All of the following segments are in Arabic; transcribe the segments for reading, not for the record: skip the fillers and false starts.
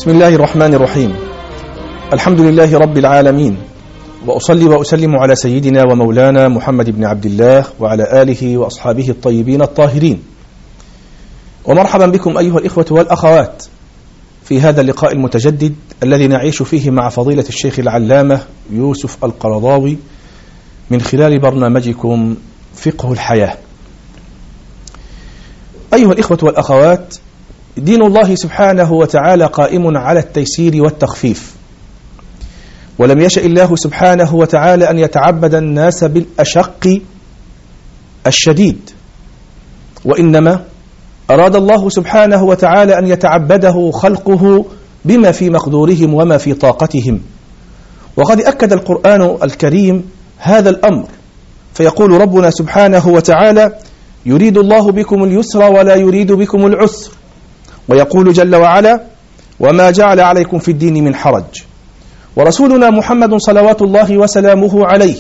بسم الله الرحمن الرحيم. الحمد لله رب العالمين، وأصلي وأسلم على سيدنا ومولانا محمد بن عبد الله وعلى آله وأصحابه الطيبين الطاهرين. ومرحبا بكم أيها الإخوة والأخوات في هذا اللقاء المتجدد الذي نعيش فيه مع فضيلة الشيخ العلامة يوسف القرضاوي من خلال برنامجكم فقه الحياة. أيها الإخوة والأخوات، دين الله سبحانه وتعالى قائم على التيسير والتخفيف، ولم يشأ الله سبحانه وتعالى أن يتعبد الناس بالأشق الشديد، وإنما أراد الله سبحانه وتعالى أن يتعبده خلقه بما في مقدورهم وما في طاقتهم. وقد أكد القرآن الكريم هذا الأمر، فيقول ربنا سبحانه وتعالى: يريد الله بكم اليسر ولا يريد بكم العسر. ويقول جل وعلا: وما جعل عليكم في الدين من حرج. ورسولنا محمد صلوات الله وسلامه عليه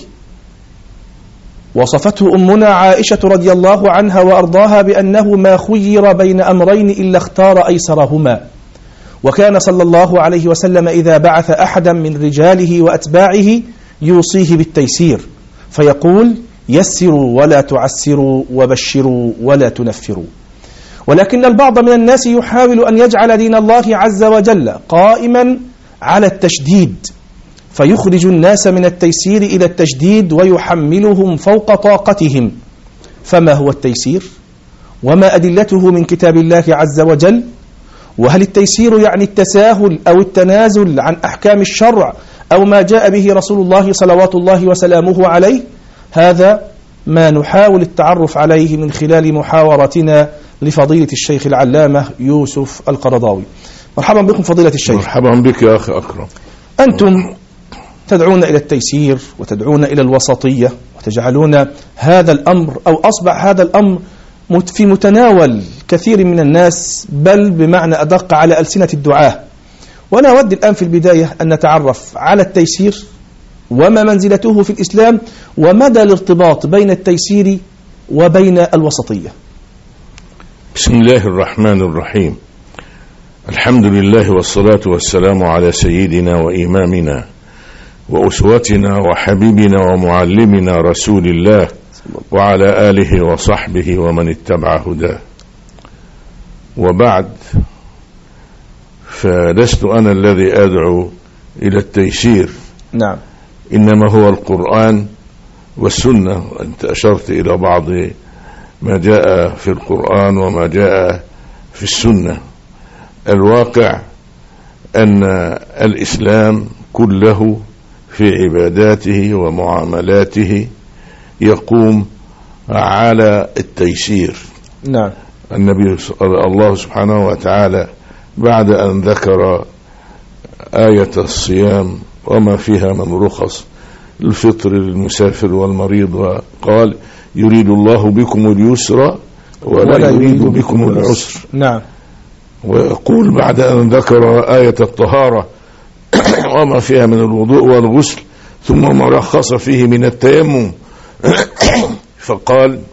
وصفته أمنا عائشة رضي الله عنها وأرضاها بأنه ما خير بين أمرين إلا اختار أيسرهما. وكان صلى الله عليه وسلم إذا بعث أحدا من رجاله وأتباعه يوصيه بالتيسير، فيقول: يسروا ولا تعسروا وبشروا ولا تنفروا. ولكن البعض من الناس يحاول أن يجعل دين الله عز وجل قائما على التشديد، فيخرج الناس من التيسير إلى التشديد ويحملهم فوق طاقتهم. فما هو التيسير؟ وما أدلته من كتاب الله عز وجل؟ وهل التيسير يعني التساهل أو التنازل عن أحكام الشرع أو ما جاء به رسول الله صلوات الله وسلامه عليه؟ هذا ما نحاول التعرف عليه من خلال محاورتنا لفضيلة الشيخ العلامة يوسف القرضاوي. مرحبا بكم فضيلة الشيخ. مرحبا بك يا أخي أكرم. أنتم تدعون إلى التيسير وتدعون إلى الوسطية، وتجعلون هذا الأمر أو أصبح هذا الأمر في متناول كثير من الناس، بل بمعنى أدق على ألسنة الدعاة. وأنا أود الآن في البداية أن نتعرف على التيسير وما منزلته في الإسلام ومدى الارتباط بين التيسير وبين الوسطية. بسم الله الرحمن الرحيم. الحمد لله والصلاة والسلام على سيدنا وإمامنا وأسوتنا وحبيبنا ومعلمنا رسول الله وعلى آله وصحبه ومن اتبع هداه. وبعد، فلست أنا الذي أدعو إلى التيسير، نعم، إنما هو القرآن والسنة. أنت أشرت إلى بعض ما جاء في القرآن وما جاء في السنة. الواقع أن الإسلام كله في عباداته ومعاملاته يقوم على التيسير. نعم. النبي الله سبحانه وتعالى بعد أن ذكر آية الصيام وما فيها من رخص الفطر للمسافر والمريض، وقال: يريد الله بكم اليسر ولا يريد بكم العسر. نعم. ويقول بعد أن ذكر آية الطهارة وما فيها من الوضوء والغسل ثم ما رخص فيه من التيمم فقال: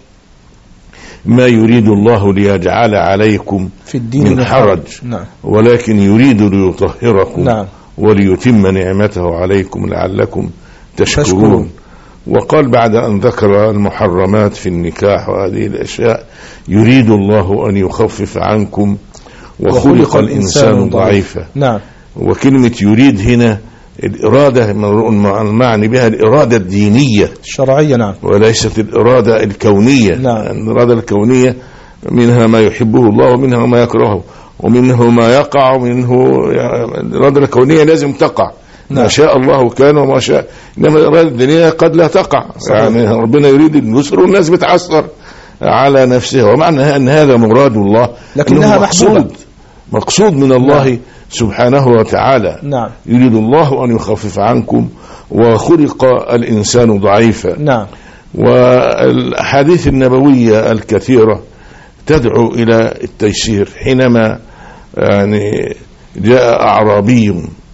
ما يريد الله ليجعل عليكم في الدين من حرج، نعم، ولكن يريد ليطهركم، نعم، وليتم نعمته عليكم لعلكم تشكرون. وقال بعد أن ذكر المحرمات في النكاح وهذه الأشياء: يريد الله أن يخفف عنكم وخلق الإنسان ضعيفا. نعم. وكلمة يريد هنا الإرادة المعني بها الإرادة الدينية الشرعية، نعم، وليست الإرادة الكونية. نعم. الإرادة الكونية منها ما يحبه الله ومنها ما يكرهه ومنه ما يقع ومنه الإرادة الكونية لازم تقع. نعم. ما شاء الله كان وما شاء، إنما الإرادة الدينية قد لا تقع. صحيح. يعني ربنا يريد اليسر والناس بتعسر على نفسها، ومعنى أن هذا مراد الله، لكنها مقصود من الله. نعم. سبحانه وتعالى. نعم. يريد الله أن يخفف عنكم وخلق الإنسان ضعيفا. نعم. والأحاديث النبوية الكثيرة تدعو إلى التيسير. حينما يعني جاء أعرابي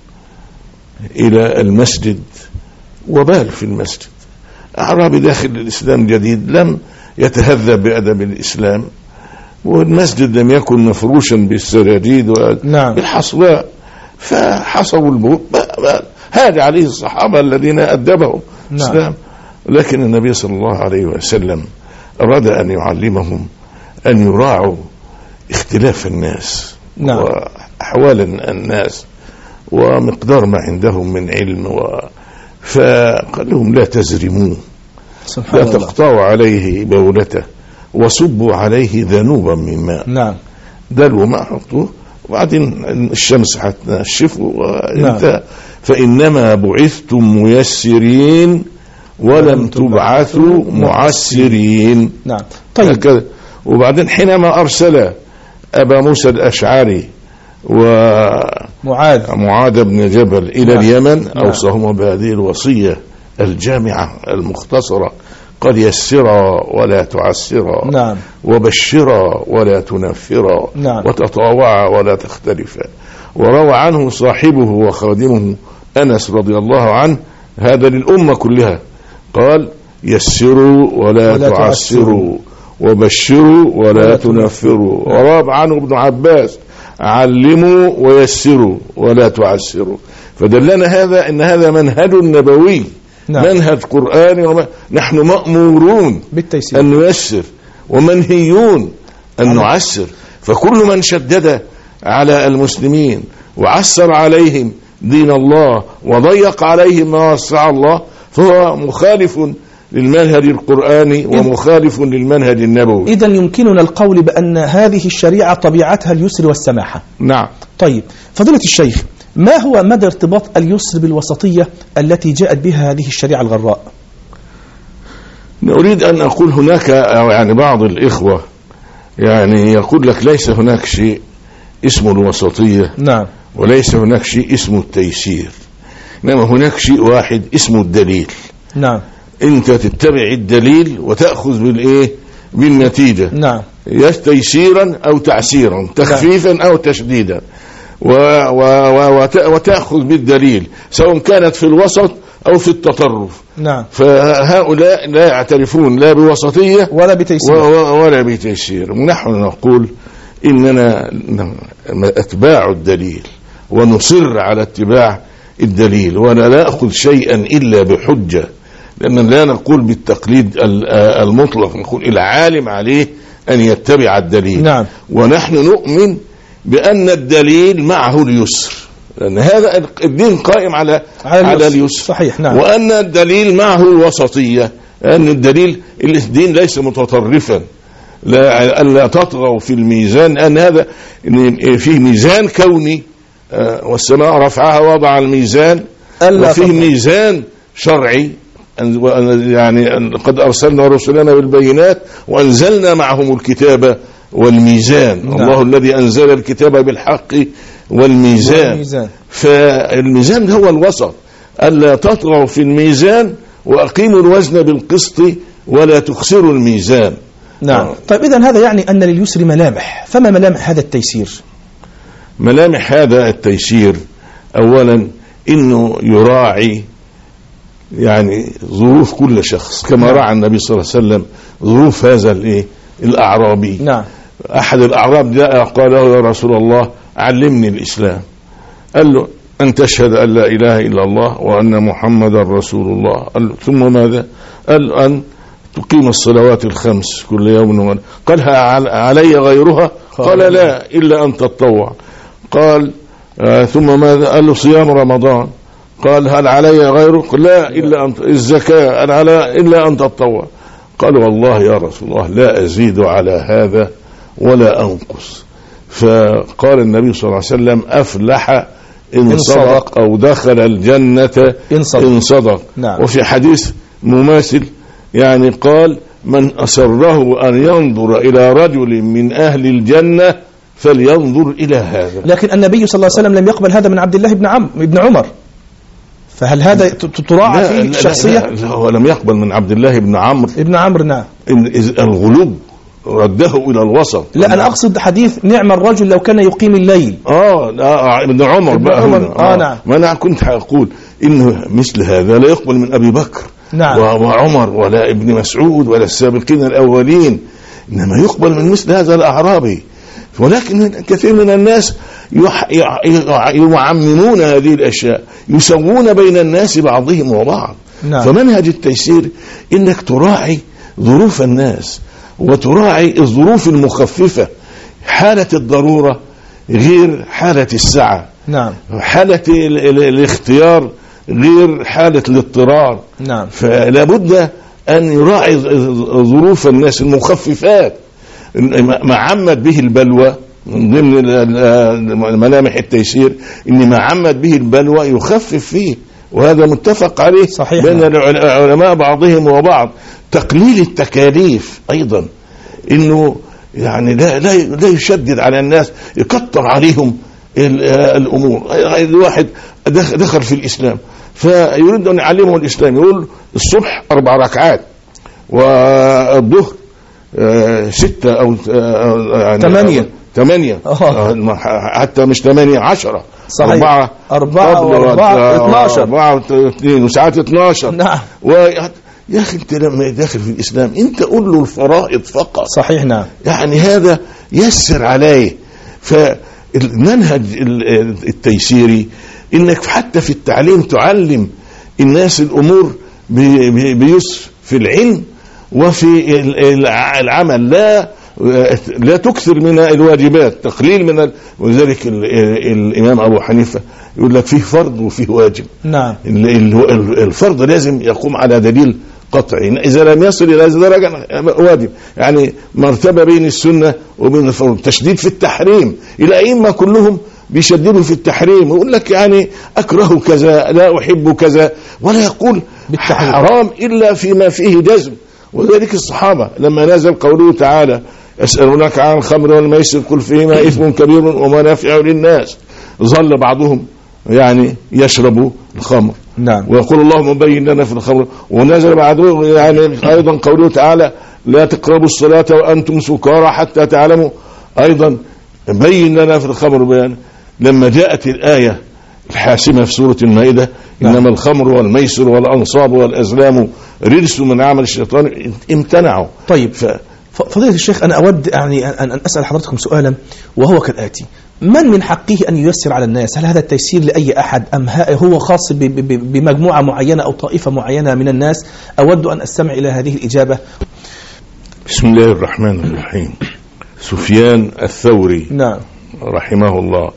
إلى المسجد وبال في المسجد، أعرابي داخل الإسلام جديد لم يتهذب بأدب الإسلام، والمسجد لم يكن مفروشا بالسجاجيد نعم. بالحصباء، فحصوا الموت. هذا عليه الصحابة الذين أدبهم الإسلام. لكن النبي صلى الله عليه وسلم أراد أن يعلمهم أن يراعوا اختلاف الناس وأحوال الناس ومقدار ما عندهم من علم، فقال لهم لا تزرموه، لا تقطعوا عليه بولته وصبوا عليه ذنوبا من ماء. دلوا ما حطوه وبعدين الشمس هتنشفه وانتهى. فإنما بعثتم ميسرين ولم تبعثوا معسرين. طيب. وبعدين حينما أرسل أبا موسى الأشعري ومعاذ بن جبل إلى اليمن أوصاهما بهذه الوصية الجامعة المختصرة، قال يسرا ولا تعسرا، وبشرا ولا تنفرا، وتطاوعا ولا تختلفا. وروى عنه صاحبه وخادمه أنس رضي الله عنه هذا للأمة كلها، قال يسروا ولا تعسروا وبشروا ولا تنفروا. وروى عنه ابن عباس علموا ويسروا ولا تعسروا. فدلنا هذا ان هذا منهج نبوي، منهج قرآني. نحن مأمورون بالتيسير أن نيسر ومنهيون أن نعسر. فكل من شدد على المسلمين وعسر عليهم دين الله وضيق عليهم ما وسع الله فهو مخالف للمنهج القرآني ومخالف للمنهج النبوي. إذن يمكننا القول بأن هذه الشريعة طبيعتها اليسر والسماحة. طيب فضيلة الشيخ، ما هو مدى ارتباط اليسر بالوسطية التي جاءت بها هذه الشريعة الغراء؟ أريد أن أقول هناك يعني بعض الإخوة يعني يقول لك ليس هناك شيء اسمه الوسطية، وليس هناك شيء اسمه التيسير، إنما هناك شيء واحد اسمه الدليل. أنت تتبع الدليل وتأخذ بالنتيجة، تيسيرا أو تعسيرا، تخفيفا أو تشديدا، وتأخذ بالدليل سواء كانت في الوسط أو في التطرف. فهؤلاء لا يعترفون لا بوسطية ولا بتيسير. ونحن نقول إننا أتباع الدليل ونصر على اتباع الدليل، ولا نأخذ شيئا إلا بحجة، لأننا لا نقول بالتقليد المطلق، نقول العالم عليه أن يتبع الدليل. ونحن نؤمن بأن الدليل معه اليسر، لأن هذا الدين قائم على اليسر. صحيح. وأن الدليل معه الوسطية، أن الدين ليس متطرفا، لا تطغوا في الميزان، أن هذا فيه ميزان كوني، والسماء رفعها وضع الميزان، وفيه ميزان شرعي، يعني قد أرسلنا رسلنا بالبينات وأنزلنا معهم الكتاب والميزان. الله الذي أنزل الكتاب بالحق والميزان. فالميزان هو الوسط، ألا تطغوا في الميزان وأقيموا الوزن بالقسط ولا تخسروا الميزان. طيب إذن هذا يعني أن لليسر ملامح، فما ملامح هذا التيسير؟ ملامح هذا التيسير أولا إنه يراعي يعني ظروف كل شخص، كما راعى النبي صلى الله عليه وسلم ظروف هذا الأعرابي. أحد الأعراب جاء قال له يا رسول الله علمني الإسلام. قال له أن تشهد أن لا إله إلا الله وأن محمد رسول الله. قال له ثم ماذا؟ قال أن تقيم الصلوات الخمس كل يوم. قال علي غيرها؟ قال لا إلا أن تتطوع. قال ثم ماذا؟ قال له صيام رمضان. قال هل علي غيره؟ قال لا إلا أن الزكاة إلا أن تتطوع. قال والله يا رسول الله لا أزيد على هذا ولا أنقص. فقال النبي صلى الله عليه وسلم أفلح إن صدق أو دخل الجنة إن صدق. وفي حديث مماثل يعني قال من أسره أن ينظر إلى رجل من أهل الجنة فلينظر إلى هذا. لكن النبي صلى الله عليه وسلم لم يقبل هذا من عبد الله بن عمر، فهل هذا تراعى فيه الشخصية؟ لا هو لم يقبل من عبد الله بن عمرو. الغلو رده إلى الوسط. لا أنا أقصد حديث نعم الرجل لو كان يقيم الليل. ابن عمر بقى. نعم. ما أنا كنت أقول إنه مثل هذا لا يقبل من أبي بكر وعمر ولا ابن مسعود ولا السابقين الأولين، إنما يقبل من مثل هذا الأعرابي. ولكن كثير من الناس يعممون هذه الأشياء، يسوون بين الناس بعضهم وبعض. نعم. فمنهج التيسير إنك تراعي ظروف الناس وتراعي الظروف المخففة. حالة الضرورة غير حالة السعة. نعم. حالة الاختيار غير حالة الاضطرار. نعم. فلا بد أن يراعي ظروف الناس المخففات. ما عمد به البلوى من ضمن ملامح التيسير إن ما عمد به البلوى يخفف فيه، وهذا متفق عليه صحيح. بين العلماء بعضهم وبعض. تقليل التكاليف أيضا، إنه يعني لا يشدد على الناس، يكتر عليهم الأمور. الواحد دخل في الإسلام فيريد أن يعلمه الإسلام، يقول الصبح 4 ركعات والظهر 6 أو يعني 8 حتى مش 8 10. صحيح. 4 2 وساعات 12. نعم. يا أخي أنت لما داخل في الإسلام أنت قول له الفرائض فقط. صحيح. نعم. يعني هذا يسر عليه. فالمنهج التيسيري إنك حتى في التعليم تعلم الناس الأمور بيسر في العلم وفي العمل. لا تكثر من الواجبات، تقليل من ولذلك الإمام أبو حنيفة يقول لك فيه فرض وفيه واجب. نعم. الفرض لازم يقوم على دليل قطعي، إذا لم يصل إلى هذه الدرجة واجب. يعني مرتبة بين السنة وبين الفرض. تشديد في التحريم، الأئمة كلهم بيشددوا في التحريم، ويقول لك يعني أكره كذا، لا أحب كذا، ولا يقول حرام إلا فيما فيه جزم. وذلك الصحابة لما نزل قوله تعالى يسألونك عن الخمر والميسر قل فيهما إثم كبير ومنافع للناس، ظل بعضهم يعني يشرب الخمر. نعم. ويقول اللهم بين لنا في الخمر. ونزل بعده يعني أيضا قوله تعالى لا تقربوا الصلاة وأنتم سكارى حتى تعلموا، أيضا بين لنا في الخمر بيان. لما جاءت الآية الحاسمة في سورة المائدة إنما الخمر والميسر والأنصاب والأزلام رجس من عمل الشيطان، امتنعوا. طيب فضيلة الشيخ، أنا أود يعني أن أسأل حضرتكم سؤالا وهو كالآتي: من حقه أن ييسر على الناس؟ هل هذا التيسير لأي أحد أم هو خاص بمجموعة معينة أو طائفة معينة من الناس؟ أود أن أستمع إلى هذه الإجابة. بسم الله الرحمن الرحيم. سفيان الثوري نعم رحمه الله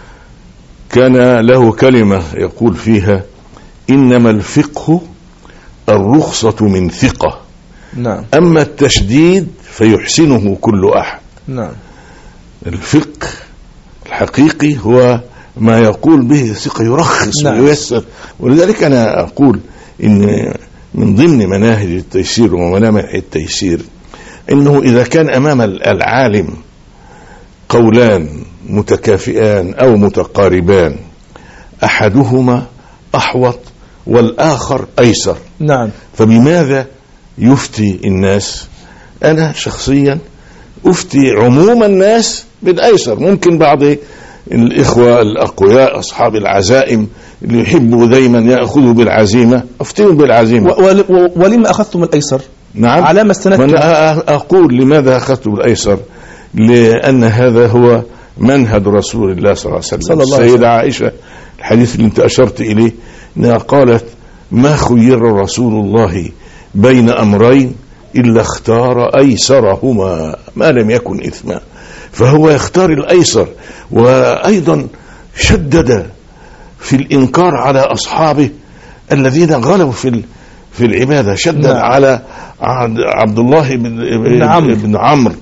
كان له كلمة يقول فيها إنما الفقه الرخصة من ثقة. نعم. أما التشديد فيحسنه كل أحد. نعم. الفقه الحقيقي هو ما يقول به ثقة، يرخص. نعم. وييسر. ولذلك أنا أقول إن من ضمن مناهج التيسير وملامح التيسير إنه إذا كان أمام العالم قولان متكافئان أو متقاربان أحدهما أحوط والآخر أيسر. نعم. فبماذا يفتي الناس؟ أنا شخصيا أفتي عموم الناس بالأيسر. ممكن بعض الإخوة الأقوياء أصحاب العزائم اللي يحبوا دايما يأخذوا بالعزيمة، أفتيهم بالعزيمة. ولما أخذتم الأيسر؟ نعم. على ما استندتم؟ أقول لماذا أخذتم بالأيسر؟ لأن هذا هو منهج رسول الله صلى الله عليه وسلم. السيدة عائشة الحديث اللي انت أشرت إليه انها قالت ما خير رسول الله بين أمرين إلا اختار أيسرهما ما لم يكن إثما. فهو يختار الأيسر. وأيضا شدد في الإنكار على أصحابه الذين غلبوا في العبادة. شدد على عبد الله بن عمرو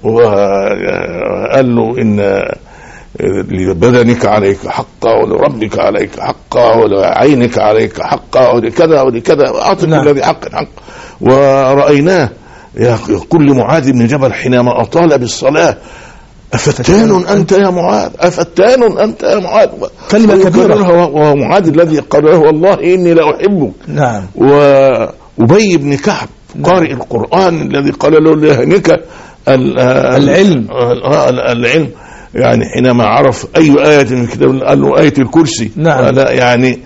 وقال له إن لبدنك عليك حقا ولربك عليك حقا ولعينك عليك حقا ولكذا ولكذا أعطي كل ذي حق حق. ورأيناه يقول لمعاذ بن جبل حينما أطال بالصلاة أفتان أنت يا معاذ، أفتان أنت يا معاذ، كلمة كبيرة. ومعاذ الذي قال له والله إني لا أحبك. نعم. وأبي بن كعب قارئ القرآن الذي قال له لهنك العلم يعني حينما عرف أي آية من الكتاب قال له آية الكرسي. نعم. لا يعني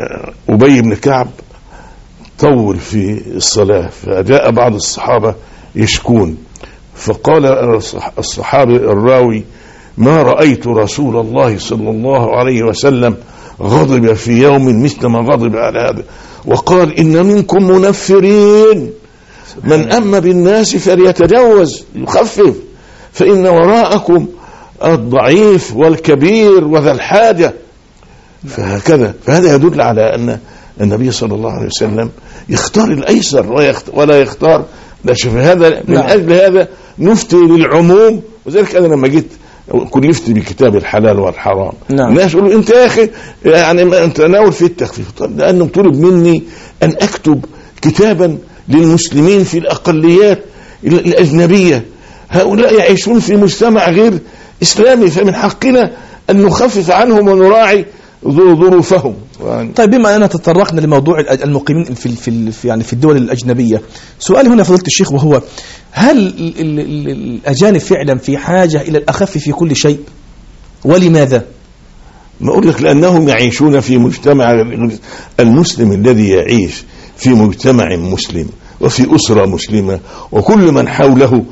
أبي بن كعب طول في الصلاة. فجاء بعض الصحابة يشكون. فقال الصحابي الراوي: ما رأيت رسول الله صلى الله عليه وسلم غضب في يوم مثل ما غضب على هذا، وقال: إن منكم منفرين، من أما بالناس فليتجوز يخفف، فإن وراءكم الضعيف والكبير وذا الحاجة. فهكذا، فهذا يدل على أن النبي صلى الله عليه وسلم يختار الأيسر ولا يختار لا. شوف هذا من أجل هذا نفتي للعموم. وذلك أنا لما جيت كنت نفتي بكتاب الحلال والحرام، الناس يقولوا: أنت يا أخي يعني أنت ناول في التخفيف. طب لأنه طلب مني أن أكتب كتابا للمسلمين في الأقليات الأجنبية، هؤلاء يعيشون في مجتمع غير إسلامي، فمن حقنا أن نخفف عنهم ونراعي ظروفهم. طيب، بما أننا تطرقنا لموضوع المقيمين في الدول الأجنبية، سؤال هنا فضيلة الشيخ، وهو: هل الأجانب فعلا في حاجة إلى الأخف في كل شيء؟ ولماذا؟ ما أقول لك لأنهم يعيشون في مجتمع. المسلم الذي يعيش في مجتمع مسلم وفي أسرة مسلمة وكل من حوله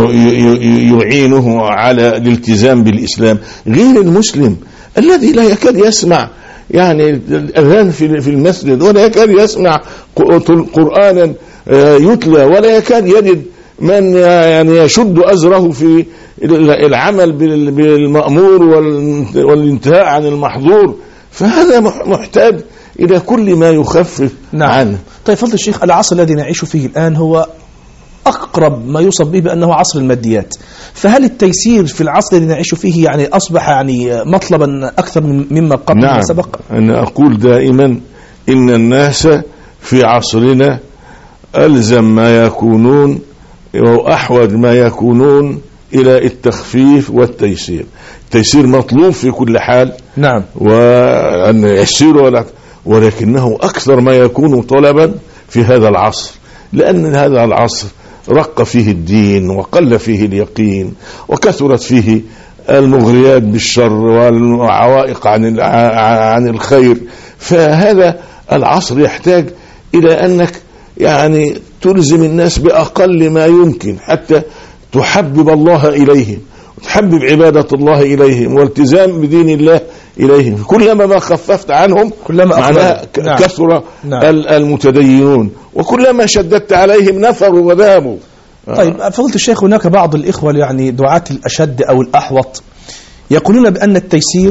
يعينه على الالتزام بالإسلام، غير المسلم الذي لا يكاد يسمع يعني الأذان في المسجد، ولا يكاد يسمع قرآنا يتلى، ولا يكاد يجد من يعني يشد أزره في العمل بالمأمور والانتهاء عن المحظور. فهذا محتاج إلى كل ما يخفف عنه. طيب فضل الشيخ، العصر الذي نعيش فيه الآن هو أقرب ما يوصف به بأنه عصر الماديات، فهل التيسير في العصر الذي نعيش فيه يعني أصبح يعني مطلبا أكثر مما قبل ما سبق؟ أنا أقول دائما إن الناس في عصرنا ألزم ما يكونون وأحوج ما يكونون إلى التخفيف والتيسير. التيسير مطلوب في كل حال، وأن يسير، ولكنه أكثر ما يكون طلبا في هذا العصر، لأن هذا العصر رق فيه الدين وقل فيه اليقين وكثرت فيه المغريات بالشر والعوائق عن الخير. فهذا العصر يحتاج إلى أنك يعني تلزم الناس بأقل ما يمكن حتى تحبب الله إليهم وتحبب عبادة الله إليهم والتزام بدين الله إليهم. كلما ما خففت عنهم معناها كثر المتدينون، وكلما شددت عليهم نفروا وذهبوا. طيب فضلت الشيخ، هناك بعض الإخوة يعني دعاة الأشد أو الأحوط يقولون بأن التيسير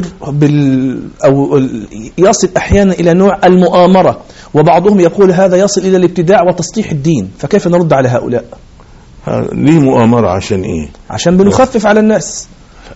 أو يصل أحيانا إلى نوع المؤامرة، وبعضهم يقول هذا يصل إلى الابتداع وتصليح الدين، فكيف نرد على هؤلاء؟ ليه مؤامرة؟ عشان إيه؟ عشان بنخفف على الناس.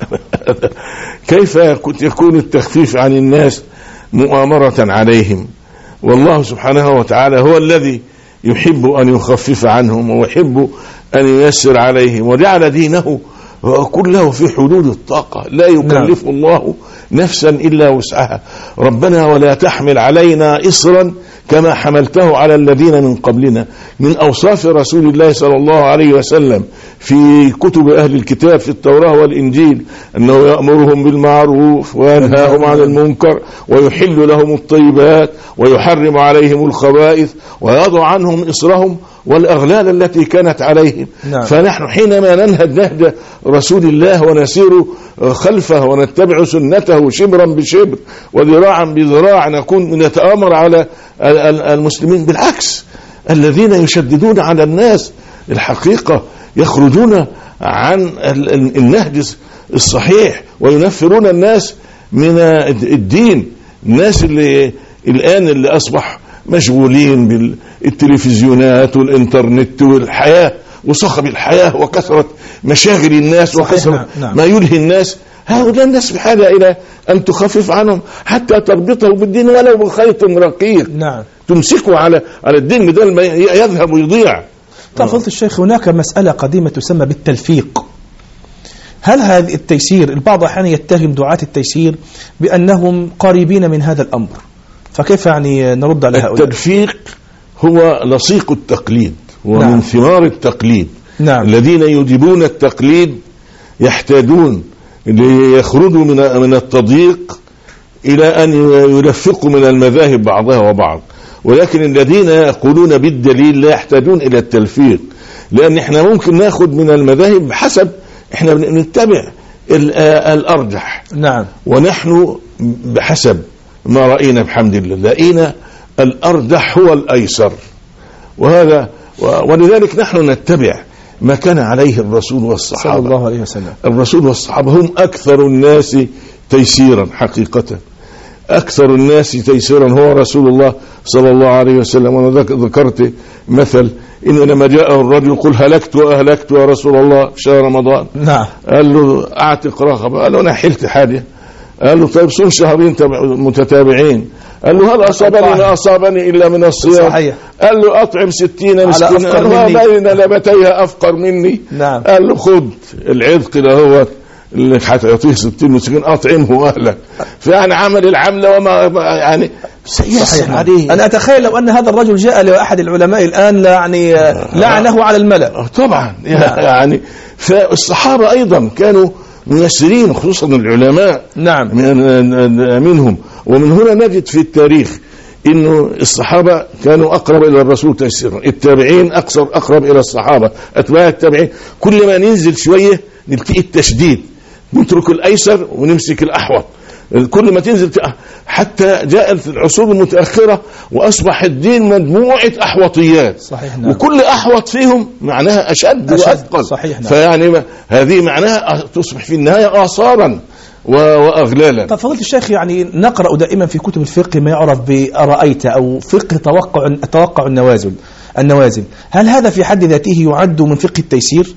كيف يكون التخفيف عن الناس مؤامرة عليهم؟ والله سبحانه وتعالى هو الذي يحب أن يخفف عنهم ويحب أن ييسر عليهم، وجعل دينه كله في حدود الطاقة، لا يكلف الله نفسا إلا وسعها. ربنا ولا تحمل علينا إصرا كما حملته على الذين من قبلنا. من أوصاف رسول الله صلى الله عليه وسلم في كتب أهل الكتاب في التوراة والإنجيل أنه يأمرهم بالمعروف وينهاهم عن المنكر ويحل لهم الطيبات ويحرم عليهم الخبائث ويضع عنهم إصرهم والأغلال التي كانت عليهم. فنحن حينما ننهج نهج رسول الله ونسير خلفه ونتبع سنته شبرا بشبر وذراعا بذراع نكون نتآمر على المسلمين. بالعكس، الذين يشددون على الناس الحقيقة يخرجون عن النهج الصحيح وينفرون الناس من الدين. الناس اللي الآن اللي أصبح مشغولين بالتلفزيونات والإنترنت والحياة وصخب الحياة وكثرة مشاغل الناس وكثرة ما يلهي الناس، هؤلاء الناس بحاجة إلى أن تخفف عنهم حتى تربطه بالدين ولو بخيط رقيق. تمسكه على الدين بدل ما يذهب ويضيع. طيب فضيلة الشيخ، هناك مسألة قديمة تسمى بالتلفيق. هل هذا التيسير البعض أحيانا يتهم دعاة التيسير بأنهم قريبين من هذا الأمر، فكيف يعني نرد على هؤلاء؟ التلفيق هو لصيق التقليد ومن ثمار التقليد. الذين يجيبون التقليد يحتاجون ليخرجوا من التضييق إلى أن يلفقوا من المذاهب بعضها وبعض. ولكن الذين يقولون بالدليل لا يحتاجون إلى التلفيق، لأن احنا ممكن ناخد من المذاهب بحسب احنا نتبع الأرجح. نعم. ونحن بحسب ما رأينا بحمد الله لقينا الأرجح هو الأيسر، ولذلك نحن نتبع ما كان عليه الرسول والصحابة صلى الله عليه وسلم. الرسول والصحابة هم أكثر الناس تيسيرا حقيقة، أكثر الناس تيسيرا هو رسول الله صلى الله عليه وسلم. وأنا ذكرت مثل إن لما جاءه الرجل قل هلكت وأهلكت يا رسول الله في شهر رمضان. نعم. قال له أعتق رقبة، قال له أنا حلت حاجة، قال له طيب صوم شهرين متتابعين، قال له هل أصابني ما أصابني إلا من الصيام؟ صحيح. قال له أطعم 60 مسكين، قال له بين لبتيها أفقر مني. نعم. قال له خذ العذق له اللي حتعطيه 60 مسكين أطعمه أهلك. فيعني عمل العملة وما يعني صحيح عليه. أنا أتخيل لو أن هذا الرجل جاء لأحد العلماء الآن يعني لعنه على الملأ طبعا. يعني فالصحابة أيضا كانوا ميسرين خصوصا العلماء. نعم. منهم. ومن هنا نجد في التاريخ إنه الصحابة كانوا أقرب إلى الرسول تيسيرا، التابعين أقرب إلى الصحابة، أتباع التابعين كل ما ننزل شوية نلتقي التشديد، نترك الأيسر ونمسك الأحوط، كل ما تنزل حتى جاءت العصور المتأخرة وأصبح الدين مجموعة أحوطيات. صحيح. نعم. وكل أحوط فيهم معناها أشد وأثقل. صحيح. نعم. فيعني هذه معناها تصبح في النهاية آثارا وأغلالا. طب فضيلة الشيخ، يعني نقرأ دائما في كتب الفقه ما يعرف بأرأيت أو فقه توقع النوازل، هل هذا في حد ذاته يعد من فقه التيسير؟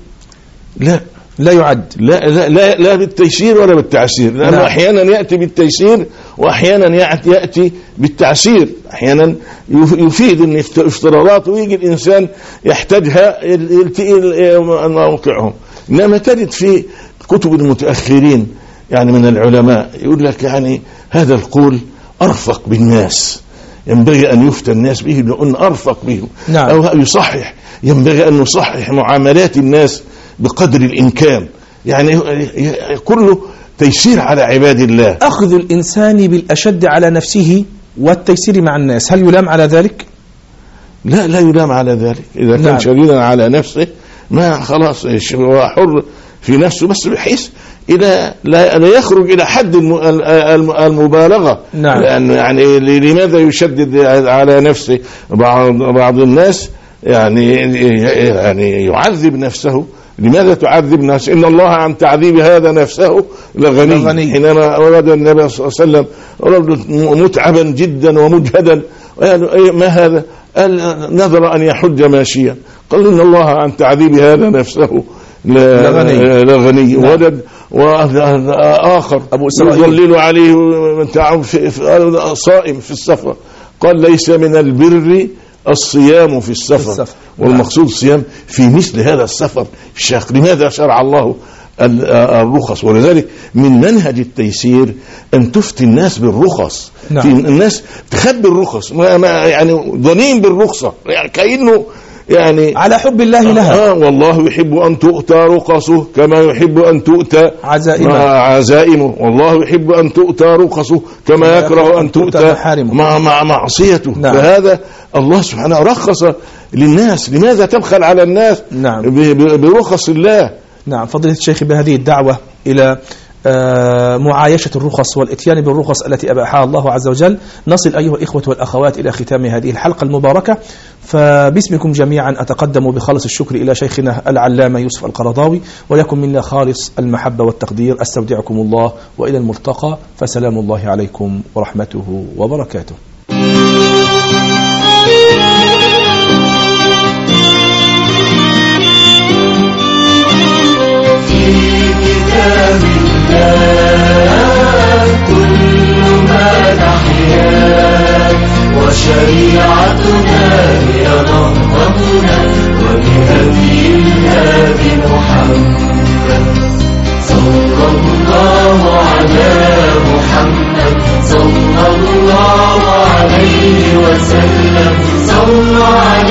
لا يعد. لا بالتيسير ولا بالتعسير، لأنه أحيانا يأتي بالتيسير وأحيانا يأتي بالتعسير. أحيانا يفيد أن افتراضات ويجي الإنسان يحتاجها يلتقي موقعهم. إنما تجد في كتب المتأخرين يعني من العلماء يقول لك يعني هذا القول أرفق بالناس، ينبغي أن يفتى الناس به لأن أرفق بهم. نعم. أو يصحح، ينبغي أن نصحح معاملات الناس بقدر الإمكان، يعني كله تيسير على عباد الله. أخذ الإنسان بالأشد على نفسه والتيسير مع الناس، هل يلام على ذلك؟ لا يلام على ذلك. إذا كان شديدا على نفسه ما خلاص هو حر في نفسه، بس بحيث إلى لا يخرج إلى حد المبالغة. نعم. لأنه يعني لماذا يشدد على نفسه؟ بعض الناس يعني يعذب نفسه. لماذا تعذب نفسه؟ إن الله عن تعذيب هذا نفسه لغني. حينما ورد النبي صلى الله عليه وسلم متعبا جدا ومجهدا، ما هذا؟ قال نذر أن يحج ماشيا، قال إن الله عن تعذيب هذا نفسه لغني. وجد وآخر يظلل عليه صائم في السفر، قال ليس من البر الصيام في السفر. والمقصود الصيام في مثل هذا السفر الشاق. لماذا شرع الله الرخص؟ ولذلك من منهج التيسير أن تفتي الناس بالرخص. نعم. في الناس تخبي الرخص يعني ضنين بالرخصة، يعني كأنه يعني على حب الله لها. والله يحب أن تؤتى رخصه كما يحب أن تؤتى عزائمه، والله يحب أن تؤتى رخصه كما يكره أن تؤتى مع معصيته. نعم. فهذا الله سبحانه رخص للناس، لماذا تبخل على الناس؟ نعم. برخص الله. نعم. فضيلة الشيخ، بهذه الدعوة إلى معايشة الرخص والإتيان بالرخص التي أباحها الله عز وجل نصل أيها الإخوة والأخوات إلى ختام هذه الحلقة المباركة. فباسمكم جميعا أتقدم بخالص الشكر إلى شيخنا العلامة يوسف القرضاوي، ولكم منا خالص المحبة والتقدير. أستودعكم الله وإلى الملتقى، فسلام الله عليكم ورحمته وبركاته. كل ما نحيا وشريعتنا هي نهضتنا، وبهدي الهادي محمد صلى الله على محمد صلى الله عليه وسلم صلى